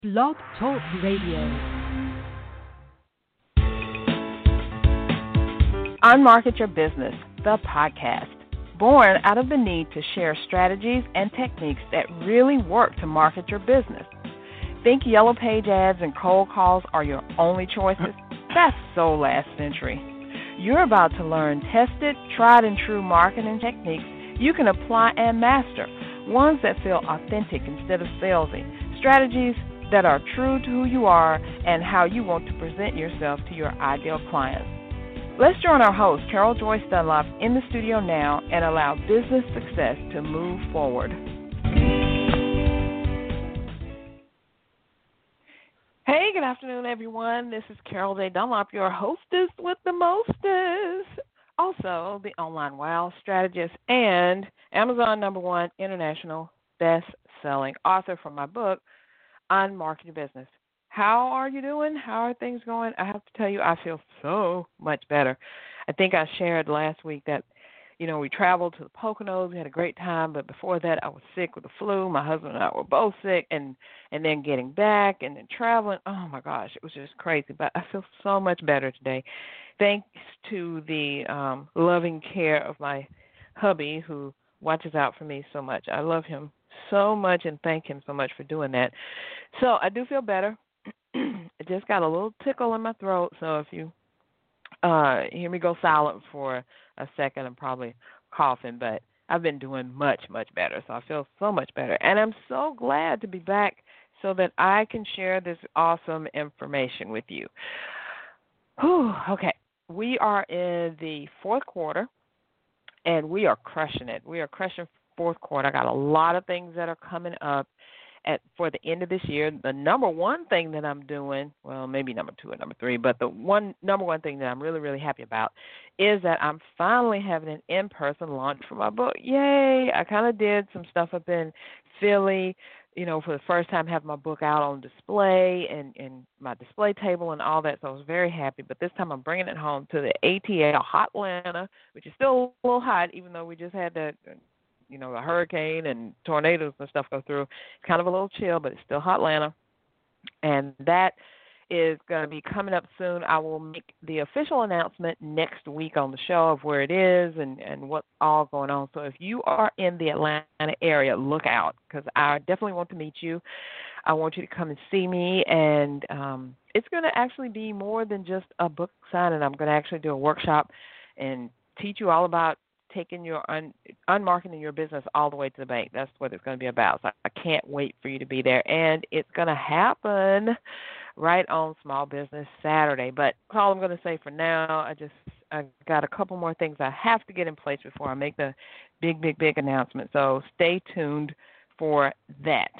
Blog Talk Radio. Unmarket Your Business, the podcast, born out of the need to share strategies and techniques that really work to market your business. Think Yellow Page ads and cold calls are your only choices? That's so last century. You're about to learn tested, tried and true marketing techniques you can apply and master, ones that feel authentic instead of salesy, strategies that are true to who you are and how you want to present yourself to your ideal clients. Let's join our host, Carol Joyce Dunlop, in the studio now and allow business success to move forward. Hey, good afternoon, everyone. This is Carol J. Dunlop, your hostess with the mostest. Also, the online wow strategist and Amazon #1 international best-selling author for my book, Unmarket Your Business. How are you doing? How are things going? I have to tell you, I feel so much better. I think I shared last week that, we traveled to the Poconos. We had a great time, but before that, I was sick with the flu. My husband and I were both sick, and then getting back and then traveling. Oh, my gosh, it was just crazy. But I feel so much better today, thanks to the loving care of my hubby who watches out for me so much. I love him so much and thank him so much for doing that. So I do feel better. I just got a little tickle in my throat, so if you hear me go silent for a second, I'm probably coughing, but I've been doing much, much better, so I feel so much better. And I'm so glad to be back so that I can share this awesome information with you. Whew, okay, we are in the fourth quarter, and we are crushing it. We are crushing fourth quarter. I got a lot of things that are coming up for the end of this year. The number one thing that I'm doing, well, maybe number two or number three, but the number one thing that I'm really, really happy about is that I'm finally having an in-person launch for my book. Yay! I kind of did some stuff up in Philly, for the first time having my book out on display and my display table and all that, so I was very happy. But this time I'm bringing it home to the ATA, Hot Atlanta, which is still a little hot, even though we just had the a hurricane and tornadoes and stuff go through. It's kind of a little chill, but it's still hot Atlanta. And that is going to be coming up soon. I will make the official announcement next week on the show of where it is and what's all going on. So if you are in the Atlanta area, look out, because I definitely want to meet you. I want you to come and see me, and it's going to actually be more than just a book signing. I'm going to actually do a workshop and teach you all about taking your unmarketing your business all the way to the bank. That's what it's going to be about. So I can't wait for you to be there. And it's going to happen right on Small Business Saturday. But that's all I'm going to say for now. I got a couple more things I have to get in place before I make the big announcement. So stay tuned for that.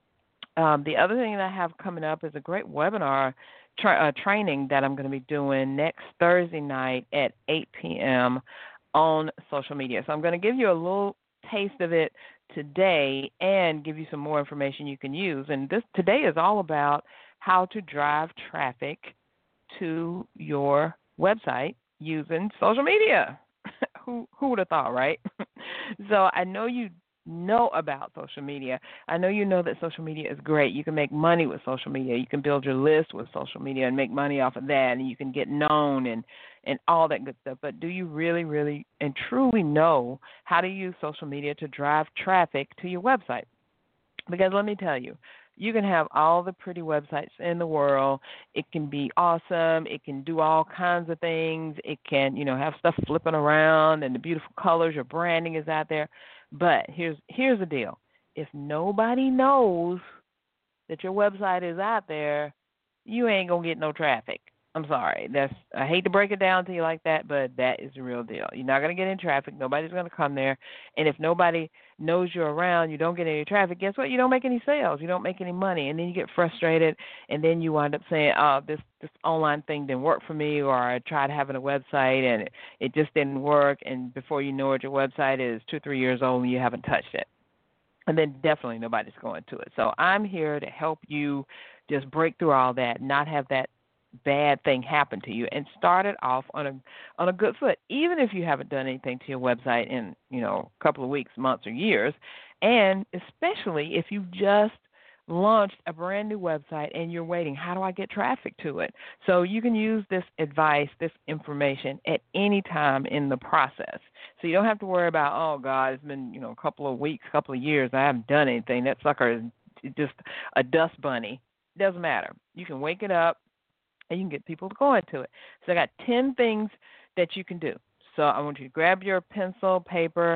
The other thing that I have coming up is a great webinar training that I'm going to be doing next Thursday night at 8 p.m. on social media. So I'm going to give you a little taste of it today and give you some more information you can use. And today is all about how to drive traffic to your website using social media. Who would have thought, right? So I know you know about social media. I know you know that social media is great. You can make money with social media. You can build your list with social media and make money off of that, and you can get known and all that good stuff. But do you really, really and truly know how to use social media to drive traffic to your website? Because let me tell you, you can have all the pretty websites in the world. It can be awesome. It can do all kinds of things. It can, have stuff flipping around and the beautiful colors. Your branding is out there. But here's the deal. If nobody knows that your website is out there, you ain't going to get no traffic. I'm sorry. I hate to break it down to you like that, but that is the real deal. You're not going to get in traffic. Nobody's going to come there. And if nobody knows you're around, you don't get any traffic, guess what? You don't make any sales. You don't make any money. And then you get frustrated, and then you wind up saying, oh, this online thing didn't work for me, or I tried having a website, and it just didn't work. And before you know it, your website is 2-3 years old, and you haven't touched it. And then definitely nobody's going to it. So I'm here to help you just break through all that, not have that bad thing happen to you, and start it off on a good foot, even if you haven't done anything to your website in a couple of weeks, months, or years, and especially if you just launched a brand new website and you're waiting. How do I get traffic to it? So you can use this advice, this information at any time in the process. So you don't have to worry about, oh God, it's been, a couple of weeks, couple of years, I haven't done anything. That sucker is just a dust bunny. It doesn't matter. You can wake it up and you can get people to go into it. So I got 10 things that you can do. So I want you to grab your pencil, paper,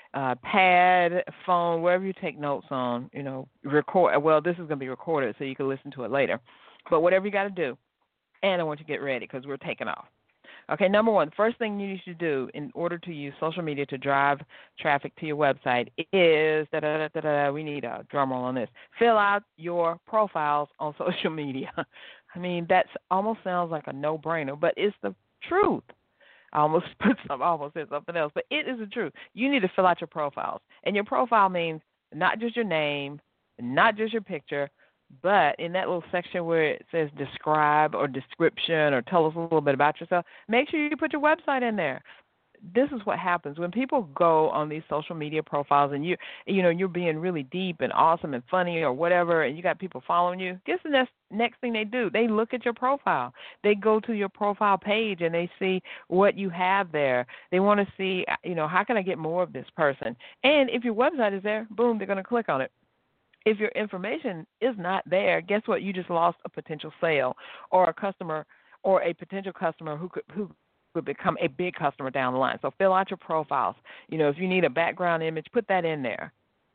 pad, phone, wherever you take notes on, record. Well, this is going to be recorded so you can listen to it later. But whatever you got to do, and I want you to get ready because we're taking off. Okay, number one, the first thing you need to do in order to use social media to drive traffic to your website is, we need a drum roll on this, fill out your profiles on social media. I mean, that almost sounds like a no-brainer, but it's the truth. I almost said something else, but it is the truth. You need to fill out your profiles. And your profile means not just your name, not just your picture, but in that little section where it says describe or description or tell us a little bit about yourself, make sure you put your website in there. This is what happens when people go on these social media profiles and you're being really deep and awesome and funny or whatever, and you got people following you. Guess the next thing they do? They look at your profile. They go to your profile page and they see what you have there. They want to see, how can I get more of this person? And if your website is there, boom, they're going to click on it. If your information is not there, guess what? You just lost a potential sale or a customer or a potential customer who could become a big customer down the line. So fill out your profiles. If you need a background image, put that in there.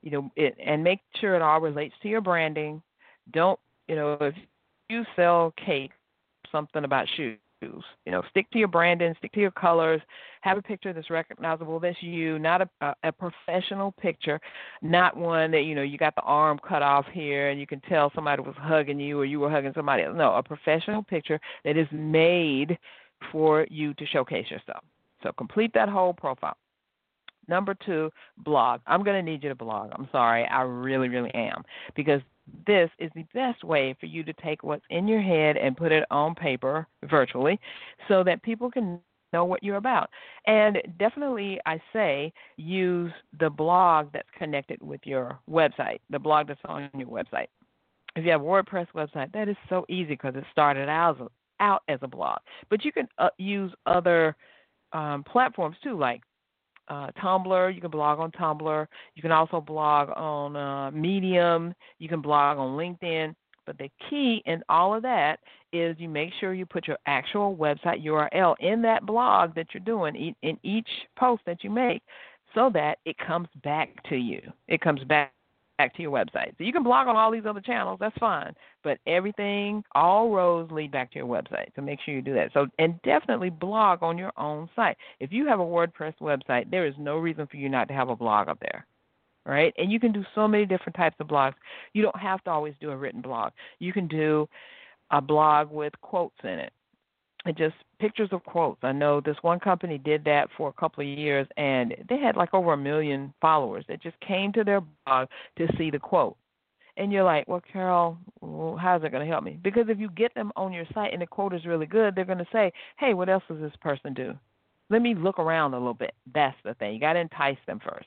And make sure it all relates to your branding. Don't, if you sell cake, something about shoes, stick to your branding, stick to your colors, have a picture that's recognizable, that's you, not a professional picture, not one that, you got the arm cut off here and you can tell somebody was hugging you or you were hugging somebody else. No, a professional picture that is made for you to showcase yourself. So complete that whole profile. Number 2, blog. I'm going to need you to blog. I'm sorry. I really, really am. Because this is the best way for you to take what's in your head and put it on paper virtually so that people can know what you're about. And definitely, I say, use the blog that's connected with your website, the blog that's on your website. If you have a WordPress website, that is so easy because it started out as a blog. But you can use other platforms too, like Tumblr. You can blog on Tumblr. You can also blog on Medium. You can blog on LinkedIn. But the key in all of that is you make sure you put your actual website URL in that blog that you're doing in each post that you make so that it comes back to you. It comes back to your website. So you can blog on all these other channels, that's fine. But everything, all roads lead back to your website. So make sure you do that. So, and definitely blog on your own site. If you have a WordPress website, there is no reason for you not to have a blog up there. Right? And you can do so many different types of blogs. You don't have to always do a written blog. You can do a blog with quotes in it. And just pictures of quotes. I know this one company did that for a couple of years, and they had like over 1 million followers that just came to their blog to see the quote. And you're like, well, Carol, how's it going to help me? Because if you get them on your site and the quote is really good, they're going to say, hey, what else does this person do? Let me look around a little bit. That's the thing. You got to entice them first.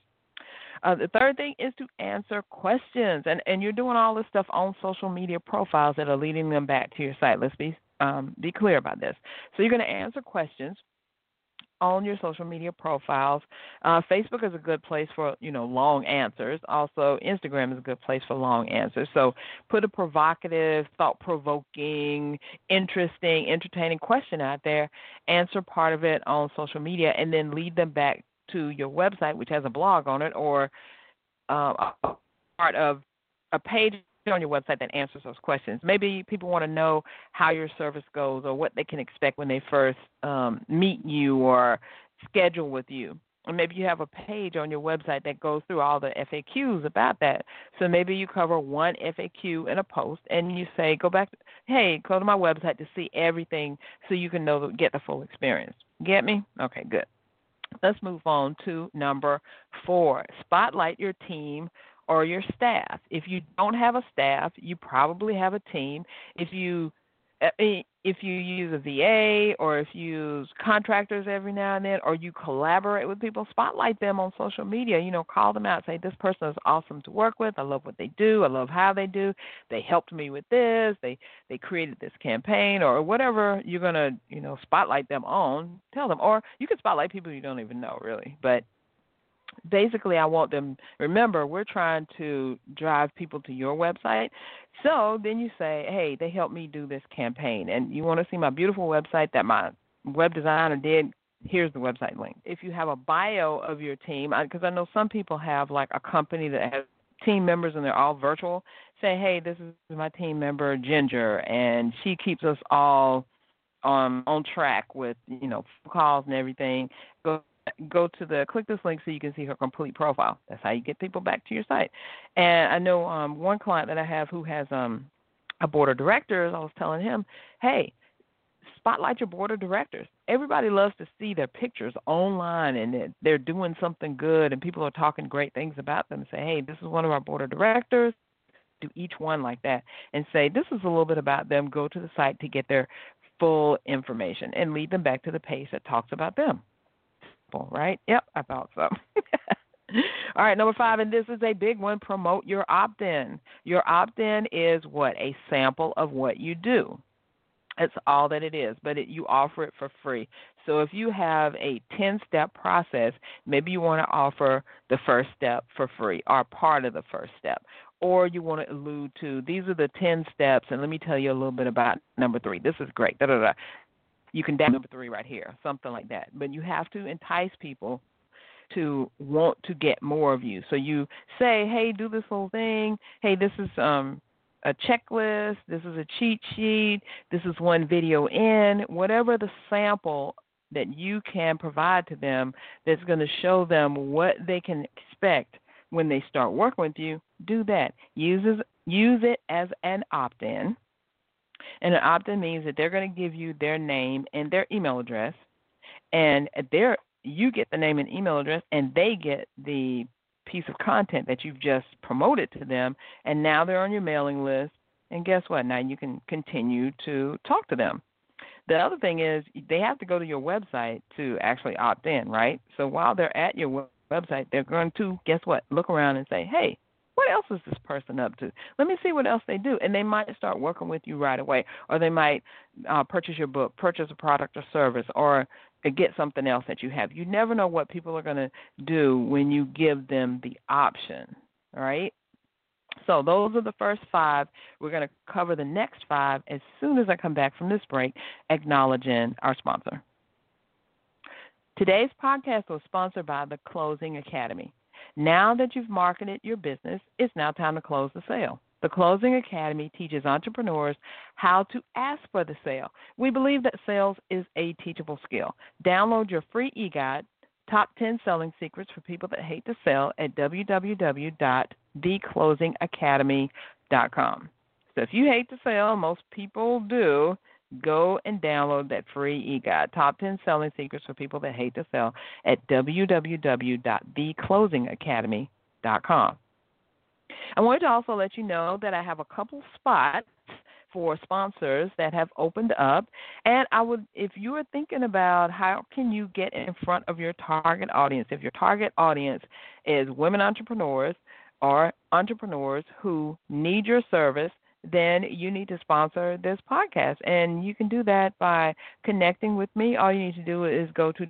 The third thing is to answer questions. And you're doing all this stuff on social media profiles that are leading them back to your site. Let's be clear about this. So you're going to answer questions on your social media profiles. Facebook is a good place for, long answers. Also, Instagram is a good place for long answers. So put a provocative, thought-provoking, interesting, entertaining question out there, answer part of it on social media, and then lead them back to your website, which has a blog on it, or a part of a page on your website that answers those questions. Maybe people want to know how your service goes or what they can expect when they first meet you or schedule with you. Or maybe you have a page on your website that goes through all the FAQs about that. So maybe you cover one FAQ in a post and you say, go to my website to see everything so you can get the full experience. Get me? Okay, good. Let's move on to number 4. Spotlight your team or your staff. If you don't have a staff, you probably have a team. If you if you use a VA or if you use contractors every now and then, or you collaborate with people, spotlight them on social media. Call them out. Say, this person is awesome to work with. I love what they do. I love how they do. They helped me with this. They created this campaign, or whatever you're going to, spotlight them on. Tell them. Or you can spotlight people you don't even know, really. But basically, I want them, remember, we're trying to drive people to your website. So then you say, hey, they helped me do this campaign, and you want to see my beautiful website that my web designer did. Here's the website link. If you have a bio of your team, because I know some people have like a company that has team members and they're all virtual, say, hey, this is my team member, Ginger, and she keeps us all on track with, calls and everything. Click this link so you can see her complete profile. That's how you get people back to your site. And I know one client that I have who has a board of directors. I was telling him, hey, spotlight your board of directors. Everybody loves to see their pictures online and they're doing something good and people are talking great things about them. Say, hey, this is one of our board of directors. Do each one like that and say, this is a little bit about them. Go to the site to get their full information and lead them back to the page that talks about them. Right? Yep, I thought so. All right, number 5, and this is a big one, promote your opt-in. Your opt-in is what? A sample of what you do. That's all that it is, but you offer it for free. So if you have a 10-step process, maybe you want to offer the first step for free or part of the first step. Or you want to allude to, these are the 10 steps, and let me tell you a little bit about number 3. This is great. You can download number 3 right here, something like that. But you have to entice people to want to get more of you. So you say, hey, do this whole thing. Hey, this is a checklist. This is a cheat sheet. This is one video in. Whatever the sample that you can provide to them that's going to show them what they can expect when they start working with you, do that. Use it as an opt-in. And an opt-in means that they're going to give you their name and their email address, and you get the name and email address, and they get the piece of content that you've just promoted to them, and now they're on your mailing list, and guess what? Now you can continue to talk to them. The other thing is they have to go to your website to actually opt in, right? So while they're at your website, they're going to, guess what, look around and say, hey, what else is this person up to? Let me see what else they do. And they might start working with you right away, or they might purchase your book, purchase a product or service, or get something else that you have. You never know what people are going to do when you give them the option, all right? So those are the first 5. We're going to cover the next 5 as soon as I come back from this break, acknowledging our sponsor. Today's podcast was sponsored by the Closing Academy. Now that you've marketed your business, it's now time to close the sale. The Closing Academy teaches entrepreneurs how to ask for the sale. We believe that sales is a teachable skill. Download your free e-guide, Top 10 Selling Secrets for People That Hate to Sell, at www.theclosingacademy.com. So if you hate to sell, most people do, go and download that free e-guide, Top 10 Selling Secrets for People That Hate to Sell, at www.theclosingacademy.com. I wanted to also let you know that I have a couple spots for sponsors that have opened up, and if you are thinking about how can you get in front of your target audience, if your target audience is women entrepreneurs or entrepreneurs who need your service, then you need to sponsor this podcast. And you can do that by connecting with me. All you need to do is go to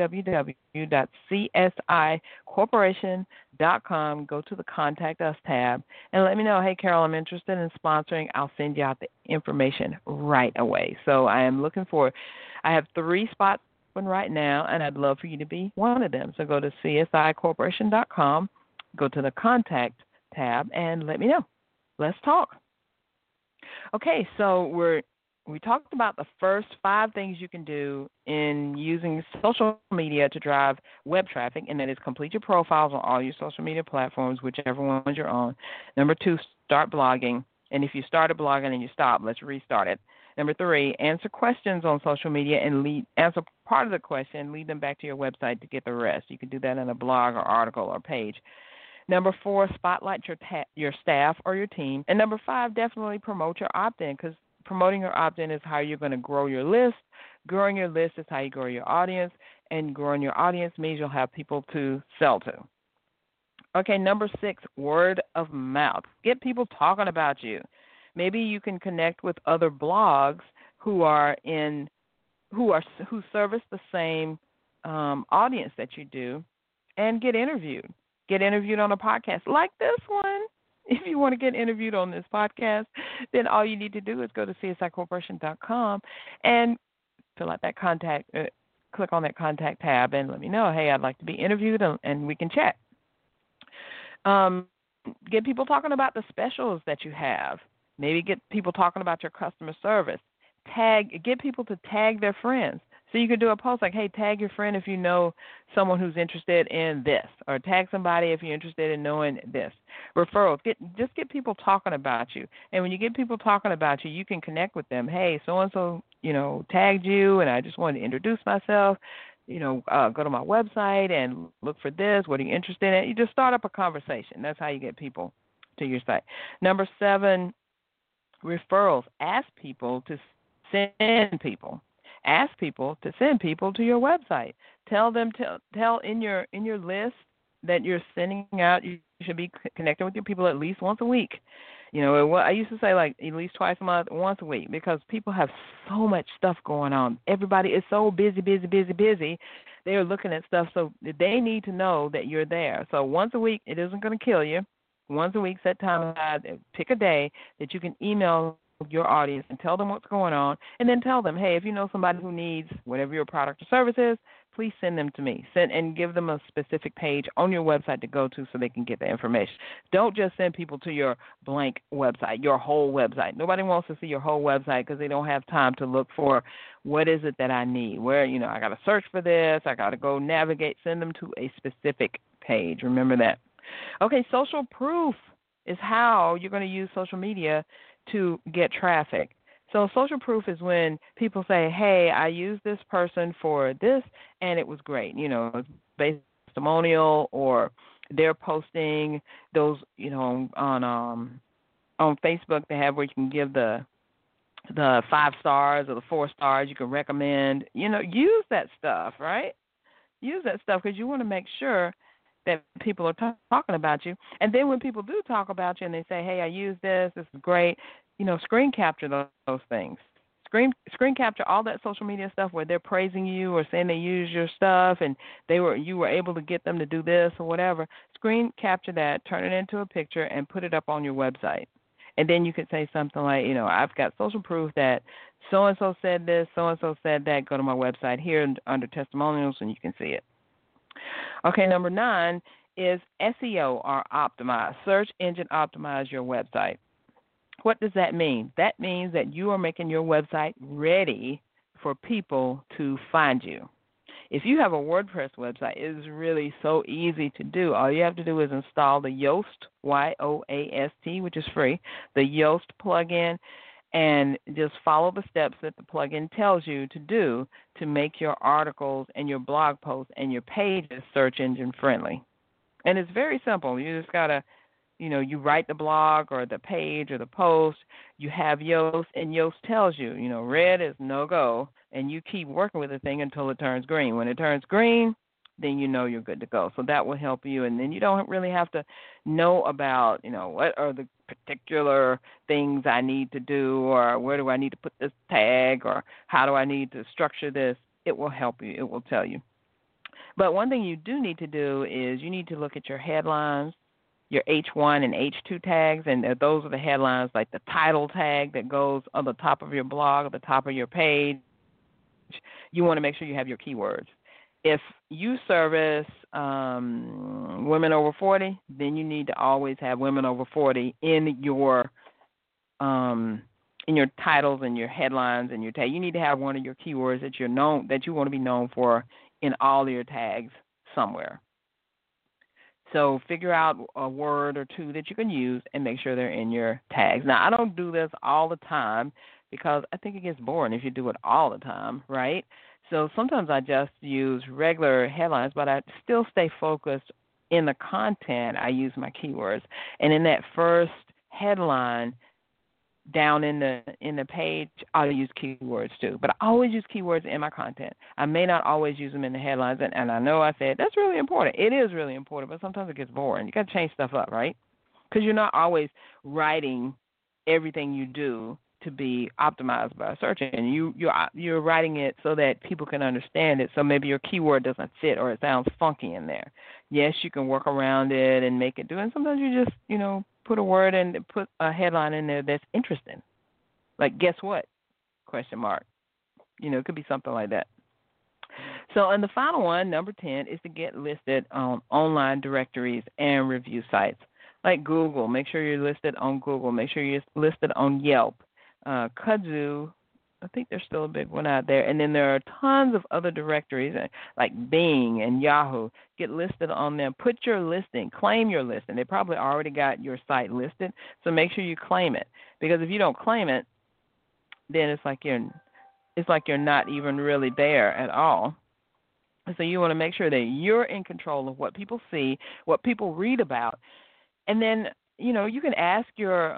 www.csicorporation.com, go to the Contact Us tab, and let me know, hey, Carol, I'm interested in sponsoring. I'll send you out the information right away. So I have 3 spots open right now, and I'd love for you to be one of them. So go to csicorporation.com, go to the Contact tab, and let me know. Let's talk. Okay, so we talked about the first 5 things you can do in using social media to drive web traffic, and that is complete your profiles on all your social media platforms, whichever ones you're on. Number 2, start blogging. And if you started blogging and you stop, let's restart it. Number 3, answer questions on social media and answer part of the question, lead them back to your website to get the rest. You can do that in a blog or article or page. Number 4, spotlight your staff or your team. And number 5, definitely promote your opt-in, because promoting your opt-in is how you're going to grow your list. Growing your list is how you grow your audience, and growing your audience means you'll have people to sell to. Okay, number 6, word of mouth. Get people talking about you. Maybe you can connect with other blogs who service the same audience that you do, and get interviewed. Get interviewed on a podcast like this one. If you want to get interviewed on this podcast, then all you need to do is go to csicorporation.com and fill out that contact. Click on that contact tab and let me know. Hey, I'd like to be interviewed, and we can chat. Get people talking about the specials that you have. Maybe get people talking about your customer service. Get people to tag their friends. So you could do a post like, hey, tag your friend if you know someone who's interested in this, or tag somebody if you're interested in knowing this. Referrals. Just get people talking about you. And when you get people talking about you, you can connect with them. Hey, so-and-so, tagged you, and I just wanted to introduce myself. Go to my website and look for this. What are you interested in? You just start up a conversation. That's how you get people to your site. Number 7, referrals. Ask people to send people. Ask people to send people to your website. Tell in your list that you're sending out. You should be connecting with your people at least once a week. I used to say like at least twice a month, once a week, because people have so much stuff going on. Everybody is so busy. They're looking at stuff, so they need to know that you're there. So once a week, it isn't going to kill you. Once a week, set time aside, pick a day that you can email your audience and tell them what's going on, and then tell them, hey, if you know somebody who needs whatever your product or service is, please send them to me. And give them a specific page on your website to go to so they can get the information. Don't just send people to your blank website, your whole website. Nobody wants to see your whole website because they don't have time to look for what is it that I need. Where, I got to search for this. I got to go navigate. Send them to a specific page. Remember that. Okay, social proof is how you're going to use social media to get traffic. So social proof is when people say, hey, I used this person for this, and it was great. It's based testimonial, or they're posting those, on Facebook they have where you can give the 5 stars or the 4 stars. You can recommend, use that stuff, right? Use that stuff because you want to make sure that people are talking about you. And then when people do talk about you and they say, hey, I used this is great, screen capture those things. Screen capture all that social media stuff where they're praising you or saying they use your stuff and you were able to get them to do this or whatever. Screen capture that, turn it into a picture, and put it up on your website. And then you could say something like, I've got social proof that so-and-so said this, so-and-so said that. Go to my website here under testimonials and you can see it. Okay, number 9 is SEO, or optimize. Search engine optimize your website. What does that mean? That means that you are making your website ready for people to find you. If you have a WordPress website, it is really so easy to do. All you have to do is install the Yoast, Y-O-A-S-T, which is free, the Yoast plugin, and just follow the steps that the plugin tells you to do to make your articles and your blog posts and your pages search engine friendly. And it's very simple. You just got to, you write the blog or the page or the post, you have Yoast, and Yoast tells you, red is no-go, and you keep working with the thing until it turns green. When it turns green, then you're good to go. So that will help you, and then you don't really have to know about, what are the particular things I need to do, or where do I need to put this tag, or how do I need to structure this. It will help you. It will tell you. But one thing you do need to do is you need to look at your headlines, your H1 and H2 tags, and those are the headlines, like the title tag that goes on the top of your blog, at the top of your page. You want to make sure you have your keywords. If you service women over 40, then you need to always have women over 40 in your titles and your headlines and your tag. You need to have one of your keywords that you want to be known for in all of your tags somewhere. So figure out a word or two that you can use and make sure they're in your tags. Now, I don't do this all the time because I think it gets boring if you do it all the time, right? So sometimes I just use regular headlines, but I still stay focused in the content. I use my keywords. And in that first headline, down in the page, I'll use keywords too. But I always use keywords in my content. I may not always use them in the headlines, and I know I said that's really important. It is really important, but sometimes it gets boring. You got to change stuff up, right? Because you're not always writing everything you do to be optimized by a search engine. You're writing it so that people can understand it. So maybe your keyword doesn't fit or it sounds funky in there. Yes, you can work around it and make it do. And sometimes you just put a word and put a headline in there that's interesting. Like, guess what? Question mark. It could be something like that. So, and the final one, number 10, is to get listed on online directories and review sites. Like Google, make sure you're listed on Google. Make sure you're listed on Yelp. Kudzu, I think there's still a big one out there. And then there are tons of other directories like Bing and Yahoo. Get listed on them. Put your listing. Claim your listing. They probably already got your site listed, so make sure you claim it. Because if you don't claim it, then it's like you're not even really there at all. So you want to make sure that you're in control of what people see, what people read about. And then, you can ask your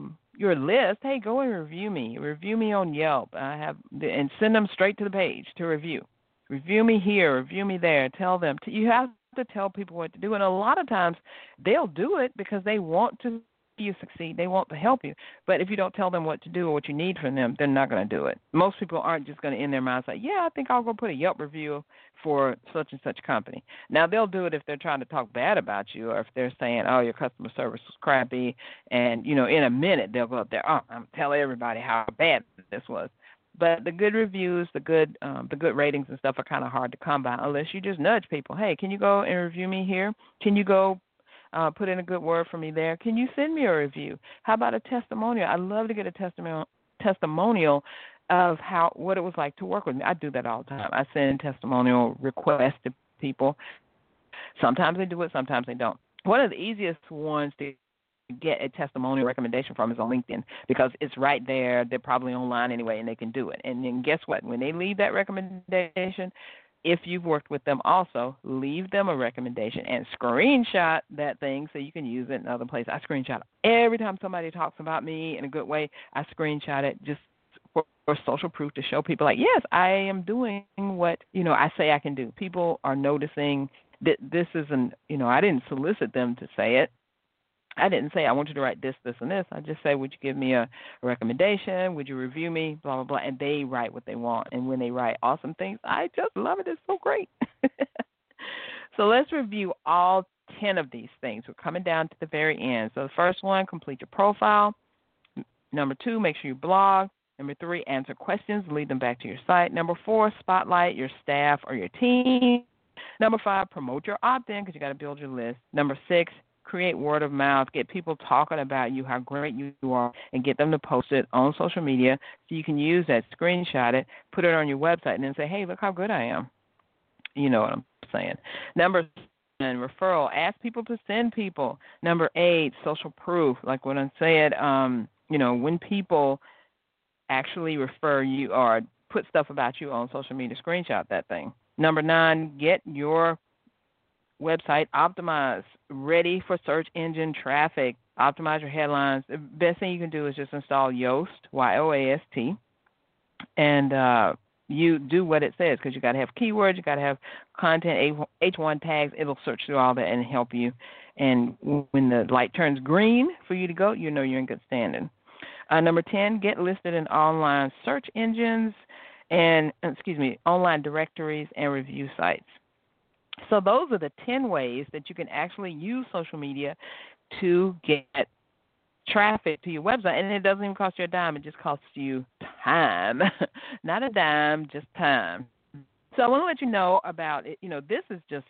list, hey, go and review me on Yelp. And send them straight to the page to review. Review me here, review me there. Tell them. You have to tell people what to do. And a lot of times they'll do it because they want to see you succeed. They want to help you. But if you don't tell them what to do or what you need from them, they're not going to do it. Most people aren't just going to, in their mind, say, yeah, I think I'll go put a Yelp review for such and such company. Now, they'll do it if they're trying to talk bad about you or if they're saying, oh, your customer service was crappy. And, in a minute, they'll go up there, oh, I'm telling everybody how bad this was. But the good reviews, the good ratings and stuff are kind of hard to come by unless you just nudge people. Hey, can you go and review me here? Can you go put in a good word for me there? Can you send me a review? How about a testimonial? I'd love to get a testimonial of what it was like to work with me. I do that all the time. I send testimonial requests to people. Sometimes they do it, sometimes they don't. One of the easiest ones to get a testimonial recommendation from is on LinkedIn because it's right there. They're probably online anyway, and they can do it. And then guess what? When they leave that recommendation, if you've worked with them also, leave them a recommendation and screenshot that thing so you can use it in other places. I screenshot every time somebody talks about me in a good way. I screenshot it just for social proof to show people like, yes, I am doing what, I say I can do. People are noticing that this isn't, I didn't solicit them to say it. I didn't say I want you to write this, this, and this. I just say, would you give me a recommendation? Would you review me? Blah, blah, blah. And they write what they want. And when they write awesome things, I just love it. It's so great. So let's review all 10 of these things. We're coming down to the very end. So the first one, complete your profile. Number 2, make sure you blog. Number 3, answer questions. Lead them back to your site. Number 4, spotlight your staff or your team. Number 5, promote your opt-in because you got to build your list. Number 6, create word of mouth, get people talking about you, how great you are, and get them to post it on social media so you can use that, screenshot it, put it on your website, and then say, hey, look how good I am. You know what I'm saying. Number 7, referral. Ask people to send people. Number 8, social proof. Like what I said, when people actually refer you or put stuff about you on social media, screenshot that thing. Number 9, get your website optimized, ready for search engine traffic. Optimize your headlines. The best thing you can do is just install Yoast, Y-O-A-S-T, and you do what it says because you got to have keywords, you got to have content, H1 tags. It'll search through all that and help you. And when the light turns green for you to go, you know you're in good standing. Number 10, get listed in online search engines and, online directories and review sites. So those are the 10 ways that you can actually use social media to get traffic to your website. And it doesn't even cost you a dime. It just costs you time. Not a dime, just time. So I want to let you know about it. This is just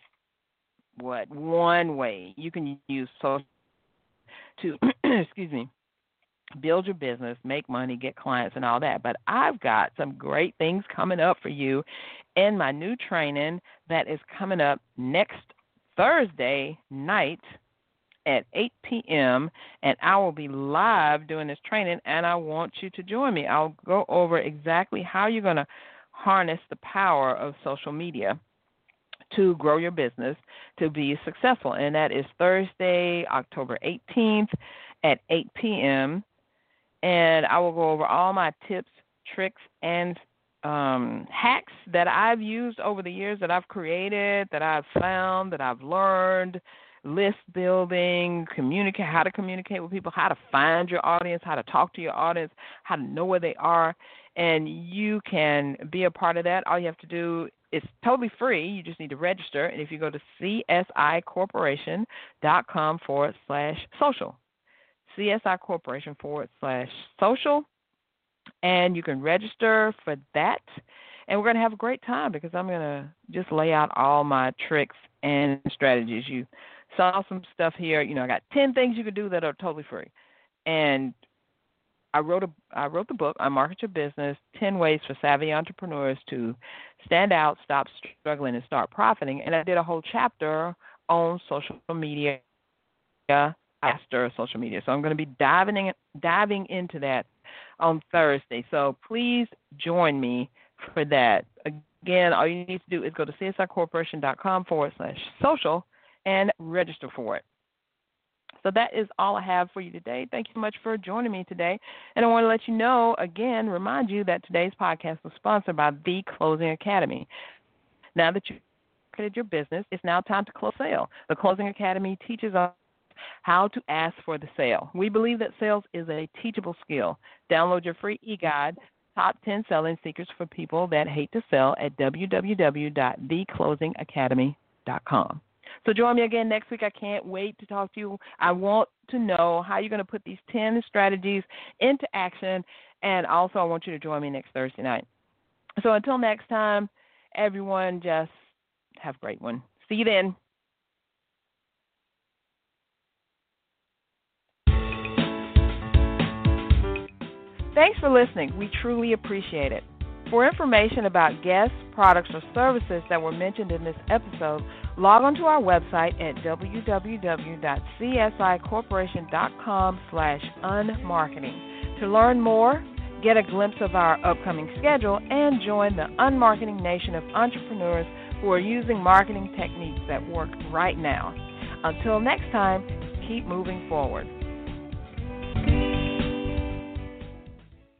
one way you can use social to, build your business, make money, get clients, and all that. But I've got some great things coming up for you in my new training that is coming up next Thursday night at 8 p.m., and I will be live doing this training, and I want you to join me. I'll go over exactly how you're going to harness the power of social media to grow your business, to be successful, and that is Thursday, October 18th at 8 p.m., and I will go over all my tips, tricks, and hacks that I've used over the years, that I've created, that I've found, that I've learned, list building, how to communicate with people, how to find your audience, how to talk to your audience, how to know where they are. And you can be a part of that. All you have to do, it's totally free. You just need to register. And if you go to csicorporation.com/social, csicorporation/social, and you can register for that. And we're going to have a great time because I'm going to just lay out all my tricks and strategies. You saw some stuff here. I got 10 things you can do that are totally free. And I wrote the book, Unmarket Your Business, 10 Ways for Savvy Entrepreneurs to Stand Out, Stop Struggling, and Start Profiting. And I did a whole chapter on social media, after social media. So I'm going to be diving into that on Thursday. So please join me for that. Again, all you need to do is go to csicorporation.com/social and register for it. So that is all I have for you today. Thank you so much for joining me today. And I want to let you know, again, remind you that today's podcast was sponsored by The Closing Academy. Now that you've marketed your business, it's now time to close sale. The Closing Academy teaches us how to ask for the sale. We believe that sales is a teachable skill. Download your free e-guide, Top 10 Selling Secrets for People That Hate to Sell, at www.theclosingacademy.com. So join me again next week. I can't wait to talk to you. I want to know how you're going to put these 10 strategies into action, and also I want you to join me next Thursday night. So until next time, everyone, just have a great one. See you then. Thanks for listening. We truly appreciate it. For information about guests, products, or services that were mentioned in this episode, log on to our website at www.csicorporation.com/unmarketing. To learn more, get a glimpse of our upcoming schedule, and join the unmarketing nation of entrepreneurs who are using marketing techniques that work right now. Until next time, keep moving forward.